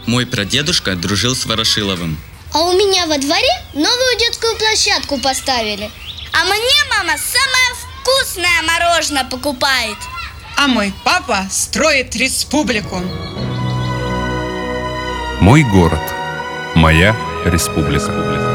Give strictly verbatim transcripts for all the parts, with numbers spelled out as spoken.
Мой прадедушка дружил с Ворошиловым. А у меня во дворе новую детскую площадку поставили. А мне мама самое вкусное мороженое покупает. А мой папа строит республику. Мой город. Моя республика.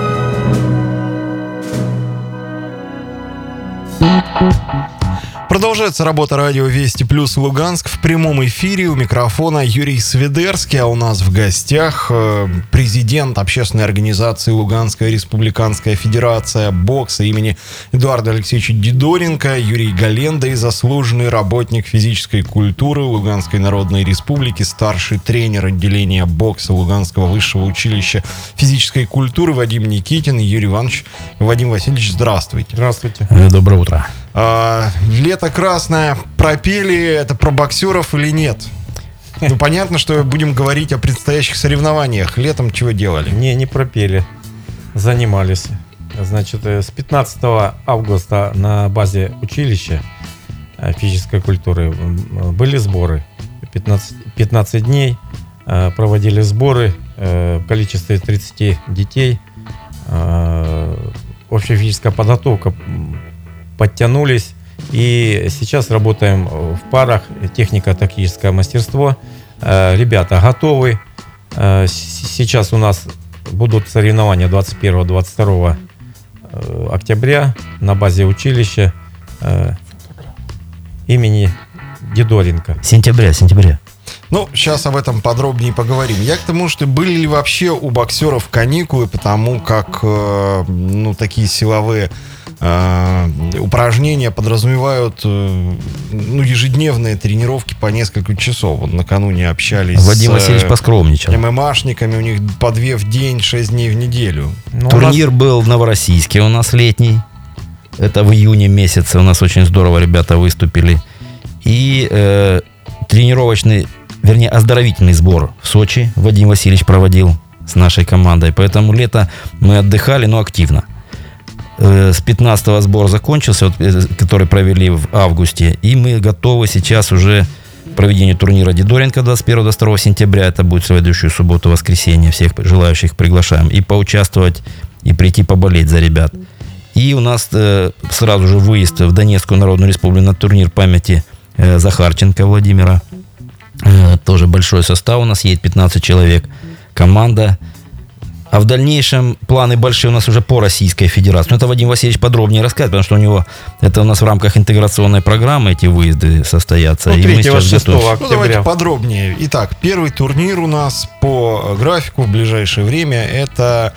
Продолжается работа радио Вести Плюс Луганск в прямом эфире. У микрофона Юрий Свидерский, а у нас в гостях президент общественной организации Луганская республиканская федерация бокса имени Эдуарда Алексеевича Дидоренко Юрий Галенда и заслуженный работник физической культуры Луганской Народной Республики, старший тренер отделения бокса Луганского высшего училища физической культуры Вадим Никитин. Юрий Иванович, Вадим Васильевич, здравствуйте. Здравствуйте. Доброе утро. А, лето красное пропели, это про боксеров или нет? Ну, понятно, что будем говорить о предстоящих соревнованиях. Летом чего делали? Не, не пропели. Занимались. Значит, с пятнадцатого августа на базе училища физической культуры были сборы. пятнадцать, пятнадцать дней проводили сборы в количестве тридцати детей. Общая физическая подготовка, подтянулись. И сейчас работаем в парах, технико-тактическое мастерство. Ребята готовы. Сейчас у нас будут соревнования двадцать первого - двадцать второго октября на базе училища имени Дидоренко. Сентября, сентября. Ну, сейчас об этом подробнее поговорим. Я к тому, что были ли вообще у боксеров каникулы, потому как, э, ну, такие силовые э, упражнения подразумевают, э, ну, ежедневные тренировки по несколько часов. Вот накануне общались Вадим с Васильевич поскромничал. ММАшниками, у них по две в день, шесть дней в неделю. Ну, Турнир у нас... был в Новороссийске у нас летний. Это в июне месяце. У нас очень здорово ребята выступили. И э, тренировочный, вернее, оздоровительный сбор в Сочи Вадим Васильевич проводил с нашей командой. Поэтому лето мы отдыхали, но активно. Э, с пятнадцатого сбор закончился, вот, э, который провели в августе. И мы готовы сейчас уже к проведению турнира Дидоренко двадцать первого - двадцать второго сентября. Это будет в следующую субботу-воскресенье. Всех желающих приглашаем. И поучаствовать, и прийти поболеть за ребят. И у нас э, сразу же выезд в Донецкую Народную Республику на турнир памяти э, Захарченко Владимира. Э, тоже большой состав у нас едет, пятнадцать человек. Команда. А в дальнейшем планы большие у нас уже по Российской Федерации. Но это Вадим Васильевич подробнее расскажет, потому что у него это у нас в рамках интеграционной программы эти выезды состоятся. Ну, третьего-шестого Ну, давайте подробнее. Итак, первый турнир у нас по графику в ближайшее время это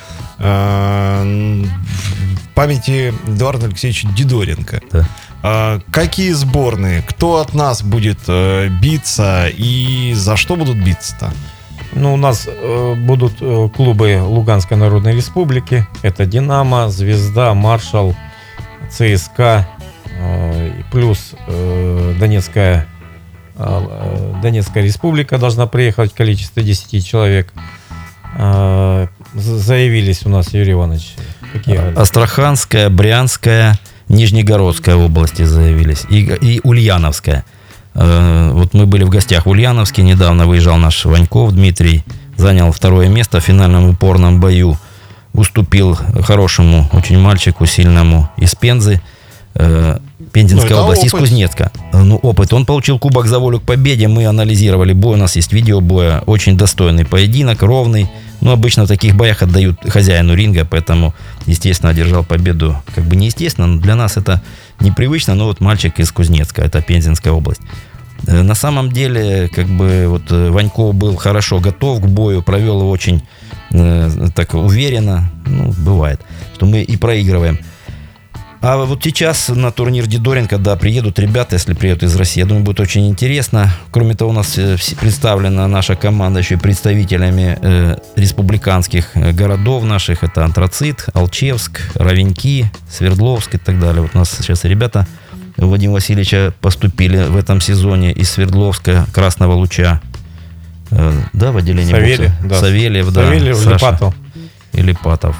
э, в памяти Эдуарда Алексеевича Дидоренко. Да. Э, какие сборные? Кто от нас будет э, биться и за что будут биться-то? Ну, у нас э, будут э, клубы Луганской Народной Республики. Это «Динамо», «Звезда», «Маршал», ЦСКА, э, плюс э, Донецкая, э, Донецкая Республика должна приехать в количестве десяти человек. Э, заявились у нас, Юрий Иванович, какие? Астраханская, Брянская, Нижнегородская области заявились. И, и Ульяновская. Вот мы были в гостях в Ульяновске, недавно выезжал наш Ваньков Дмитрий, занял второе место в финальном упорном бою, уступил хорошему очень мальчику, сильному из Пензы, э, Пензенская ну, область, из Кузнецка. Ну, опыт. Он получил кубок за волю к победе, мы анализировали бой, у нас есть видео боя, очень достойный поединок, ровный. Ну, обычно в таких боях отдают хозяину ринга, поэтому, естественно, одержал победу. Как бы неестественно, но для нас это непривычно, но вот мальчик из Кузнецка, это Пензенская область. На самом деле, как бы, вот Ваньков был хорошо готов к бою, провел его очень э, так уверенно. Ну, бывает, что мы и проигрываем. А вот сейчас на турнир Дидоренко, да, приедут ребята, если приедут из России. Я думаю, будет очень интересно. Кроме того, у нас представлена наша команда еще и представителями э, республиканских городов наших. Это Антрацит, Алчевск, Ровеньки, Свердловск и так далее. Вот у нас сейчас ребята Владимира Васильевича поступили в этом сезоне из Свердловска, Красного Луча. Э, да, в отделении Савельев, бокса. да. Савельев, да. Савельев, Саша. Липатов. И Липатов.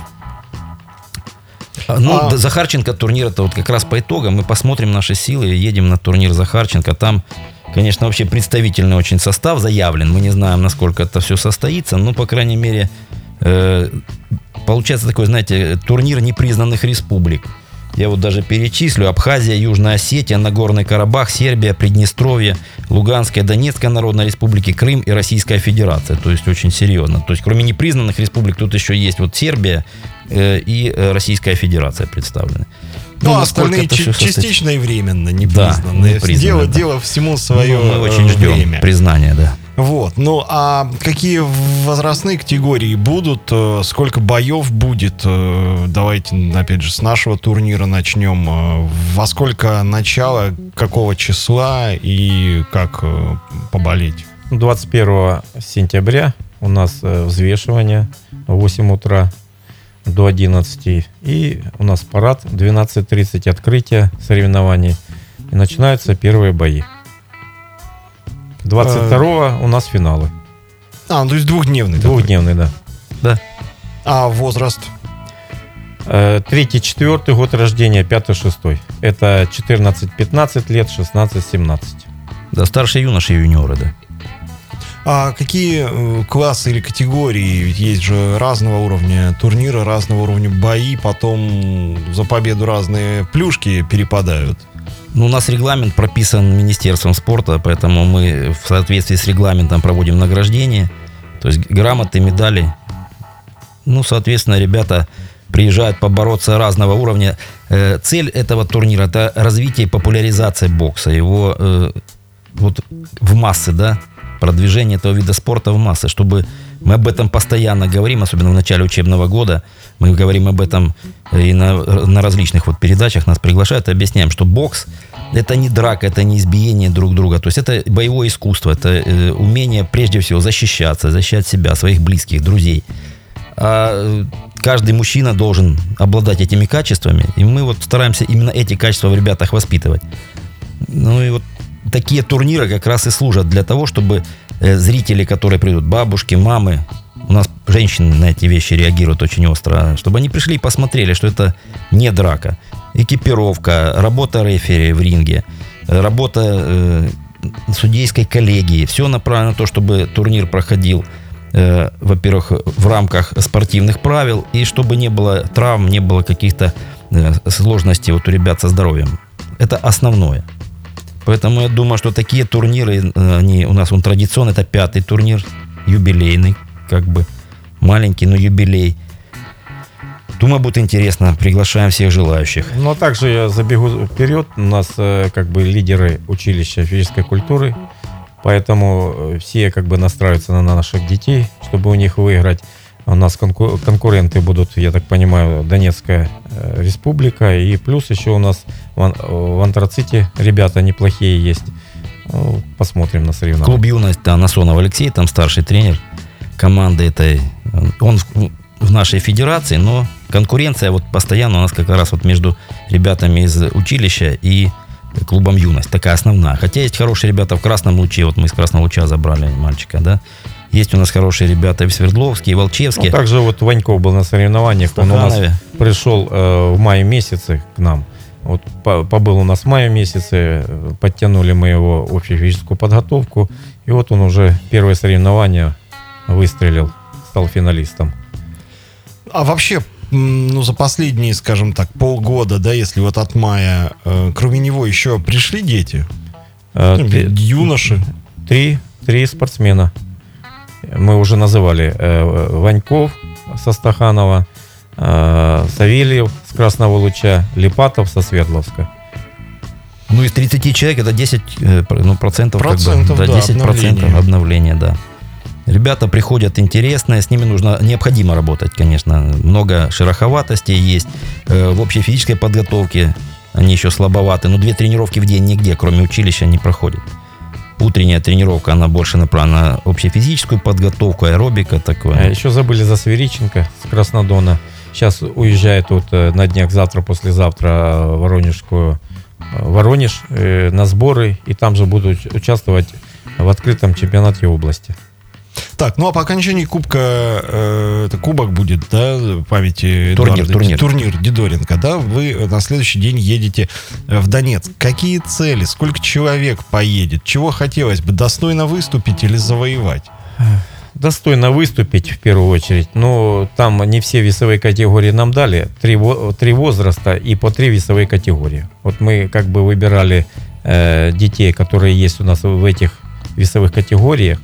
Ну, А... Захарченко турнир, это вот как раз по итогам мы посмотрим наши силы, едем на турнир Захарченко, там Конечно, вообще представительный очень состав заявлен. Мы не знаем, насколько это все состоится, но, по крайней мере, э, получается такой, знаете, турнир непризнанных республик. Я вот даже перечислю: Абхазия, Южная Осетия, Нагорный Карабах, Сербия, Приднестровье, Луганская, Донецкая Народная Республика, Крым и Российская Федерация. То есть очень серьезно. То есть кроме непризнанных республик тут еще есть вот Сербия э, и э, Российская Федерация представлены. Ну, насколько остальные это всё ч- состоится? частично и временно Да, непризнанные. непризнанные, дело, да. дело всему свое Ну, мы очень э, ждем время. признания, да. Вот. Ну, а какие возрастные категории будут? э, Сколько боев будет? Э, Давайте, опять же, с нашего турнира начнем. Э, Во сколько начало, какого числа и как э, поболеть? двадцать первого сентября у нас э, взвешивание в восемь утра до одиннадцати. И у нас парад двенадцать тридцать, открытие соревнований. И начинаются первые бои. двадцать второго у нас финалы. А, ну, то есть двухдневный. такой. Двухдневный, да. Да. А возраст? Э, Третий, четвертый год рождения, пятый, шестой. Это четырнадцать-пятнадцать лет, шестнадцать-семнадцать. Да, старшие юноши и юниоры, да. А какие э, классы или категории? Ведь есть же разного уровня турниры, разного уровня бои, потом за победу разные плюшки перепадают. Ну, у нас регламент прописан Министерством спорта, поэтому мы в соответствии с регламентом проводим награждение. То есть грамоты, медали. Ну, соответственно, ребята приезжают побороться разного уровня. Э, цель этого турнира – это развитие и популяризация бокса. Его э, вот в массы, да, продвижение этого вида спорта в массы, чтобы мы об этом постоянно говорим, особенно в начале учебного года. Мы говорим об этом и на, на различных вот передачах, нас приглашают и объясняем, что бокс – это не драка, это не избиение друг друга. То есть это боевое искусство, это э, умение прежде всего защищаться, защищать себя, своих близких, друзей. А каждый мужчина должен обладать этими качествами, и мы вот стараемся именно эти качества в ребятах воспитывать. Ну и вот такие турниры как раз и служат для того, чтобы э, зрители, которые придут, бабушки, мамы, у нас женщины на эти вещи реагируют очень остро, чтобы они пришли и посмотрели, что это не драка. Экипировка, работа рефери в ринге, работа э, судейской коллегии. Все направлено на то, чтобы турнир проходил, э, во-первых, в рамках спортивных правил, и чтобы не было травм, не было каких-то э, сложностей вот у ребят со здоровьем. Это основное. Поэтому я думаю, что такие турниры, они у нас он традиционный, это пятый турнир, юбилейный, как бы маленький, но юбилей. Думаю, будет интересно. Приглашаем всех желающих. Но также я забегу вперед. У нас э, как бы лидеры училища физической культуры, поэтому все как бы настраиваются на наших детей, чтобы у них выиграть. У нас конку- конкуренты будут, я так понимаю, Донецкая э, республика, и плюс еще у нас в, ан- в Антраците ребята неплохие есть. Ну, посмотрим на соревнования. Клуб «Юность», да, Насонов Алексей, там старший тренер команды этой. Он в, в нашей федерации, но конкуренция вот постоянно у нас как раз вот между ребятами из училища и клубом «Юность». Такая основная. Хотя есть хорошие ребята в Красном Луче. Вот мы из Красного Луча забрали мальчика, да. Есть у нас хорошие ребята и в Свердловске, и в Волчевске. Ну, также вот Ваньков был на соревнованиях. Он у нас пришел э, в мае месяце к нам. Вот по- побыл у нас в мае месяце. Подтянули мы его в общую физическую подготовку. И вот он уже первые соревнования выстрелил, стал финалистом. А вообще, м, ну, за последние, скажем так, полгода, да, если вот от мая, э, кроме него еще пришли дети? Э, Ну, три- юноши? Три, три спортсмена. Мы уже называли э, Ваньков со Стаханова, э, Савельев с Красного Луча, Липатов со Свердловска. Ну, из тридцати человек это десять э, пр- ну, процентов, Процентов, как бы, да, десять процентов обновления. обновления, да. Ребята приходят интересные, с ними нужно, необходимо работать, конечно. Много шероховатостей есть. Э, в общей физической подготовке они еще слабоваты, но две тренировки в день нигде, кроме училища, не проходят. Утренняя тренировка, она больше направлена на общефизическую подготовку, аэробика такое. А еще забыли за Свериченко с Краснодона. Сейчас уезжает вот э, на днях, завтра, послезавтра в Воронежскую, э, Воронеж э, на сборы. И там же будут участвовать в открытом чемпионате области. Так, ну а по окончании кубка, э, это кубок будет, да, памяти Турнир, Эдуарда, турнир. турнир Дидоренко, да, вы на следующий день едете в Донецк. Какие цели, сколько человек поедет, чего хотелось бы, достойно выступить или завоевать? Достойно выступить в первую очередь, но там не все весовые категории нам дали, три, во- три возраста и по три весовые категории. Вот мы как бы выбирали э, детей, которые есть у нас в этих весовых категориях,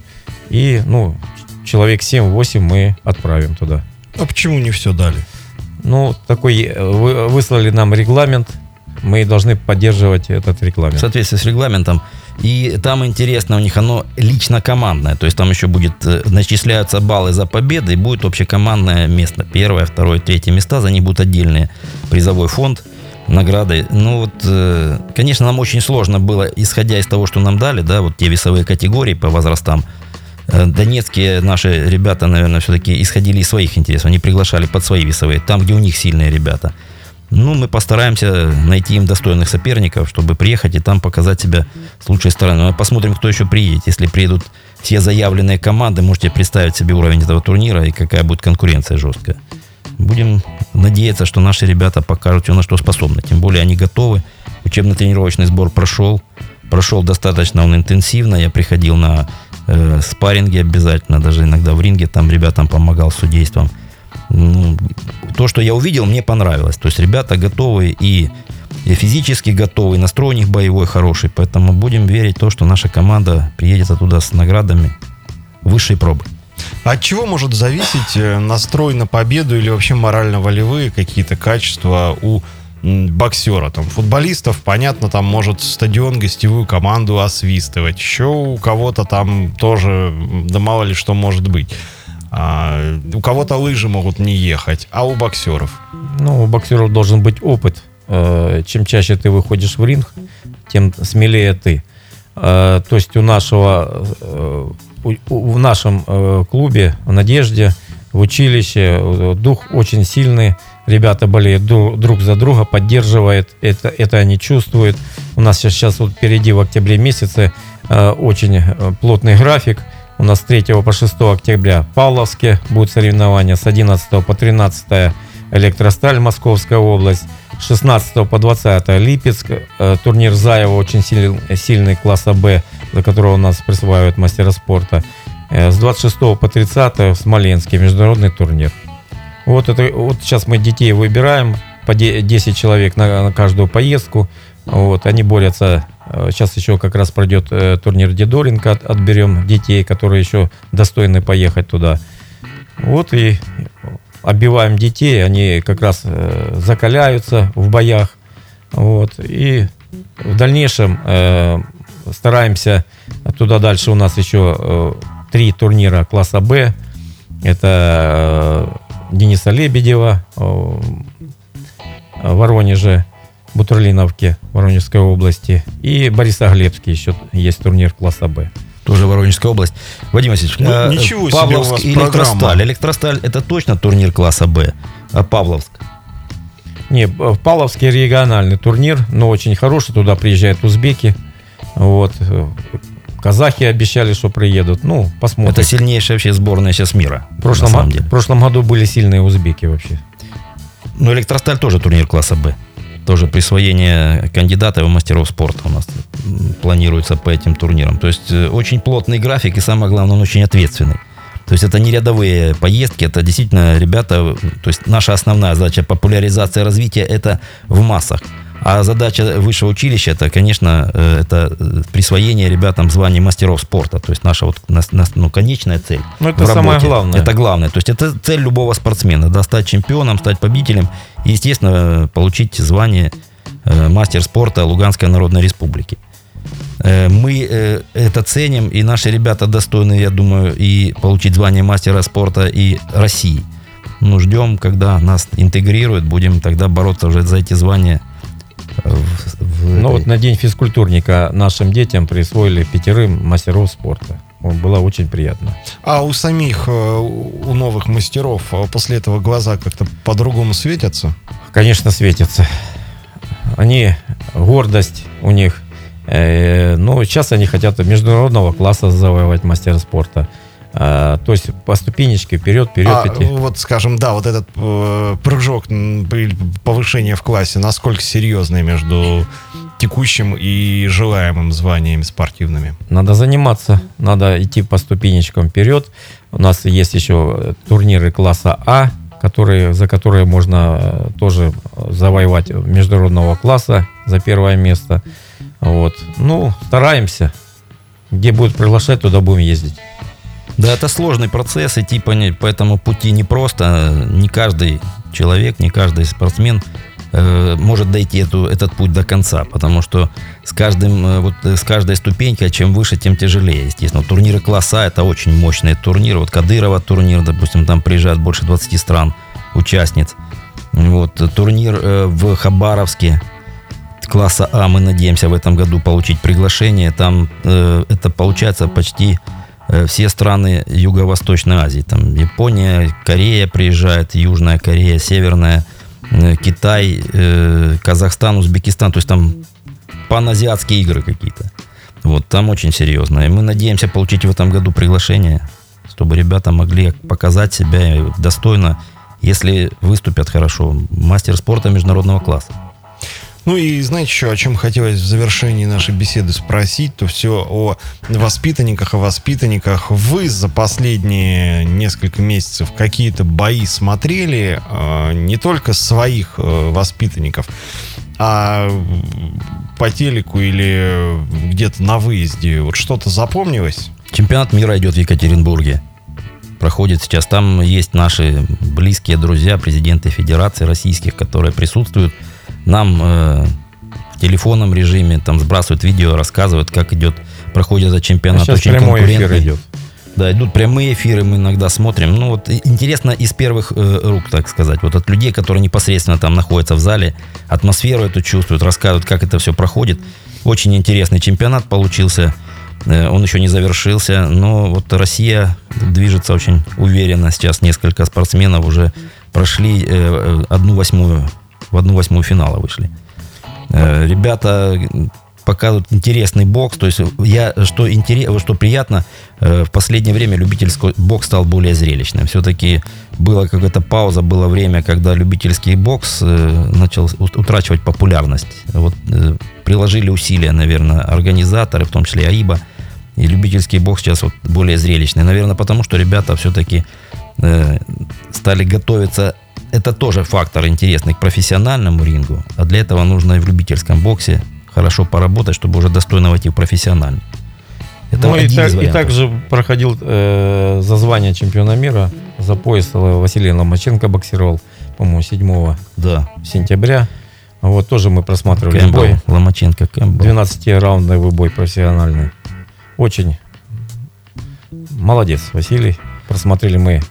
и ну, человек семь-восемь мы отправим туда. А почему не все дали? Ну, такой, э, вы- выслали нам регламент, мы должны поддерживать этот В регламент. соответствии с регламентом. И там интересно у них оно лично командное. То есть там еще будет, э, начисляются баллы за победы, и будет общекомандное место. Первое, второе, третье места. За них будет отдельный призовой фонд, награды. Ну вот, э, конечно, нам очень сложно было, исходя из того, что нам дали, да, вот те весовые категории по возрастам. Э, Донецкие наши ребята, наверное, все-таки исходили из своих интересов. Они приглашали под свои весовые, там, где у них сильные ребята. Ну, мы постараемся найти им достойных соперников, чтобы приехать и там показать себя с лучшей стороны. Ну, посмотрим, кто еще приедет. Если приедут все заявленные команды, можете представить себе уровень этого турнира и какая будет конкуренция жесткая. Будем надеяться, что наши ребята покажут все, на что способны. Тем более они готовы. Учебно-тренировочный сбор прошел. Прошел достаточно он интенсивно. Я приходил на э, спарринги обязательно. Даже иногда в ринге там ребятам помогал с судейством. Ну, то, что я увидел, мне понравилось. То есть ребята готовы и, и физически готовы, и настрой у них боевой хороший. Поэтому будем верить в то, что наша команда приедет оттуда с наградами высшей пробы. От чего может зависеть э, настрой на победу или вообще морально-волевые какие-то качества у м, боксера? Там, футболистов, понятно, там может стадион гостевую команду освистывать. Еще у кого-то там тоже, м, да мало ли что может быть. А, у кого-то лыжи могут не ехать, а у боксеров? Ну, у боксеров должен быть опыт. Э, Чем чаще ты выходишь в ринг, тем смелее ты. Э, То есть у нашего, э, у- у- в нашем э, клубе, в «Надежде», в училище э, дух очень сильный. Ребята болеют дру- друг за друга, поддерживают. Это, это они чувствуют. У нас сейчас, сейчас вот впереди в октябре месяце э, очень э, плотный график. У нас с третьего по шестое октября в Павловске будут соревнования, с одиннадцатого по тринадцатое Электросталь, Московская область, с шестнадцатого по двадцатое Липецк, э, турнир Заева, очень сильный, сильный класса Б, за которого у нас присваивают мастера спорта, э, с двадцать шестого по тридцатое в Смоленске международный турнир. Вот, это, вот сейчас мы детей выбираем, по де- десять человек на, на каждую поездку. Вот, они борются. Сейчас еще как раз пройдет э, турнир Дидоренко. От, отберем детей, которые еще достойны поехать туда. Вот и отбиваем детей. Они как раз э, закаляются в боях. Вот, и в дальнейшем э, стараемся туда дальше. У нас еще э, три турнира класса Б. Это э, Дениса Лебедева э, в Воронеже, Бутурлиновке, Воронежской области, и Борисоглебске еще есть турнир класса Б. Тоже Воронежская область. Вадим Васильевич, Ну, а ничего себе Павловск у вас и программа. Электросталь. Электросталь это точно турнир класса Б, а Павловск? Не, в Павловске региональный турнир, но очень хороший, туда приезжают узбеки. Вот. Казахи обещали, что приедут. Ну, посмотрим. Это сильнейшая вообще сборная сейчас мира. в, прошлом, на самом го- деле. в прошлом году были сильные узбеки вообще. Ну, Электросталь тоже турнир класса Б. Тоже присвоение кандидатов и мастеров спорта у нас м, планируется по этим турнирам. То есть э, очень плотный график и, самое главное, он очень ответственный. То есть это не рядовые поездки, это действительно ребята, то есть наша основная задача популяризация развития это в массах. А задача высшего училища это, конечно, э, это э, присвоение ребятам званий мастеров спорта. То есть наша вот нас- нас- ну, конечная цель. Ну, это в самое работе. главное. Это главное. То есть это цель любого спортсмена, да, стать чемпионом, стать победителем и, естественно, получить звание э, мастер спорта Луганской Народной Республики. Э, мы э, это ценим, и наши ребята достойны, я думаю, и получить звание мастера спорта и России. Ну, ждем, когда нас интегрируют, будем тогда бороться уже за эти звания. В, в Ну этой- вот на день физкультурника нашим детям присвоили пятерым мастеров спорта. Вот, было очень приятно. А у самих, э, у новых мастеров э, после этого глаза как-то по-другому светятся? Конечно, светятся. Они, гордость у них. Э, но сейчас они хотят международного класса завоевать мастера спорта. А, то есть по ступенечке вперед, вперед А, идти. вот, скажем, да, вот этот э, прыжок, м, при- повышение в классе, насколько серьезный между текущим и желаемым званиями спортивными? Надо заниматься, надо идти по ступенечкам вперед. У нас есть еще турниры класса А, которые, за которые можно тоже завоевать международного класса за первое место. Вот. Ну, стараемся. Где будут приглашать, туда будем ездить. Да, это сложный процесс, идти по, не- по этому пути непросто. Не каждый человек, не каждый спортсмен э, может дойти эту, этот путь до конца, потому что с, каждым, э, вот, э, с каждой ступенькой, чем выше, тем тяжелее, естественно. Турниры класса — это очень мощные турниры. Вот Кадырова турнир, допустим, там приезжают больше двадцати стран, участниц. Вот, турнир э, в Хабаровске класса А, мы надеемся в этом году получить приглашение. Там э, это получается почти э, все страны Юго-Восточной Азии. Там Япония, Корея приезжает, Южная Корея, Северная, э, Китай, э, Казахстан, Узбекистан. То есть там паназиатские игры какие-то. Вот, там очень серьезно. И мы надеемся получить в этом году приглашение, чтобы ребята могли показать себя достойно, если выступят хорошо. Мастер спорта международного класса. Ну и знаете еще, о чем хотелось в завершении нашей беседы спросить, то все о воспитанниках, о воспитанниках. Вы за последние несколько месяцев какие-то бои смотрели, э, не только своих э, воспитанников, а по телеку или где-то на выезде? Вот что-то запомнилось? Чемпионат мира идет в Екатеринбурге. Проходит сейчас. Там есть наши близкие друзья, президенты федераций российских, которые присутствуют. Нам э, в телефонном режиме там сбрасывают видео, рассказывают, как идет, проходит этот чемпионат. А сейчас очень прямой эфир конкурентный. идет. Да, идут прямые эфиры, мы иногда смотрим. Ну вот и- интересно из первых э, рук, так сказать. Вот от людей, которые непосредственно там находятся в зале, атмосферу эту чувствуют, рассказывают, как это все проходит. Очень интересный чемпионат получился. Э, он еще не завершился, но вот Россия движется очень уверенно. Сейчас несколько спортсменов уже прошли э, одну восьмую, в одну восьмую финала вышли. Э, ребята показывают интересный бокс. То есть я, что, интерес, что приятно, э, в последнее время любительский бокс стал более зрелищным. Все-таки была какая-то пауза, было время, когда любительский бокс э, начал ут- утрачивать популярность. Вот, э, приложили усилия, наверное, организаторы, в том числе АИБА, и любительский бокс сейчас вот более зрелищный. Наверное, потому что ребята все-таки э, стали готовиться. Это тоже фактор интересный к профессиональному рингу, а для этого нужно и в любительском боксе хорошо поработать, чтобы уже достойно войти в профессиональный. Это Ну и, один так- из и вариантов. также проходил э, за звание чемпиона мира, за пояс Василий Ломаченко боксировал, по-моему, седьмого Да. сентября. Вот тоже мы просматривали Кэмпбелл, бой. Ломаченко, Кэмпбелл. двенадцатираундовый бой профессиональный. Очень молодец, Василий. Просмотрели мы,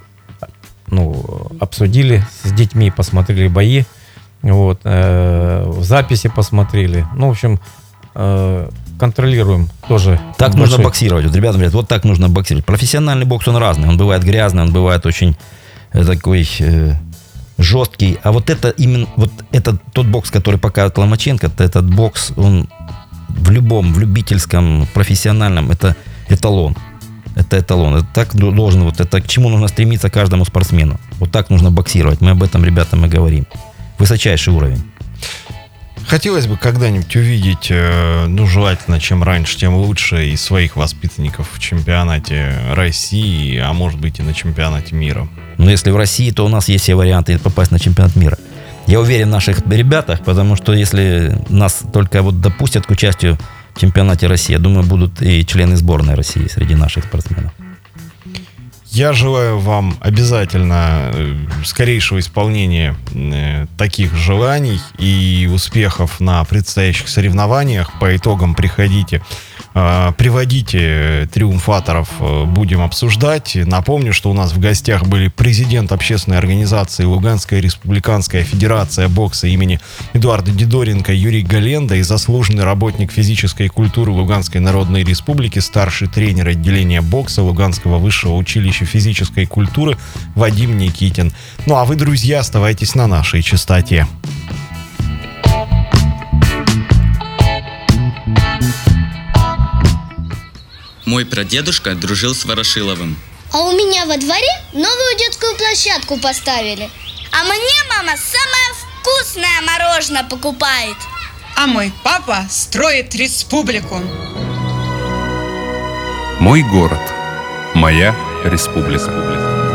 ну, обсудили с детьми, посмотрели бои. Вот, э, в записи посмотрели. Ну, в общем, э, контролируем тоже. Так большой- нужно боксировать. Вот ребята говорят, вот так нужно боксировать. Профессиональный бокс, он разный. Он бывает грязный, он бывает очень э, такой э, жесткий. А вот это именно, вот это тот бокс, который показывает Ломаченко, это этот бокс, он в любом, в любительском, профессиональном, это эталон. Это эталон. Это так ду- должен, вот это к чему нужно стремиться каждому спортсмену. Вот так нужно боксировать. Мы об этом ребятам и говорим. Высочайший уровень. Хотелось бы когда-нибудь увидеть, э, ну, желательно, чем раньше, тем лучше, и своих воспитанников в чемпионате России, а может быть и на чемпионате мира. Но если в России, то у нас есть все варианты попасть на чемпионат мира. Я уверен в наших ребятах, потому что если нас только вот допустят к участию в чемпионате России, я думаю, будут и члены сборной России среди наших спортсменов. Я желаю вам обязательно э, скорейшего исполнения э, таких желаний и успехов на предстоящих соревнованиях. По итогам приходите, э, приводите триумфаторов, э, будем обсуждать. Напомню, что у нас в гостях были президент общественной организации Луганская республиканская федерация бокса имени Эдуарда Дидоренко Юрий Галенда и заслуженный работник физической культуры Луганской Народной Республики, старший тренер отделения бокса Луганского высшего училища физической культуры Вадим Никитин. Ну а вы, друзья, оставайтесь на нашей частоте. Мой прадедушка дружил с Ворошиловым. А у меня во дворе новую детскую площадку поставили. А мне мама самое вкусное мороженое покупает. А мой папа строит республику. Мой город. Моя республика.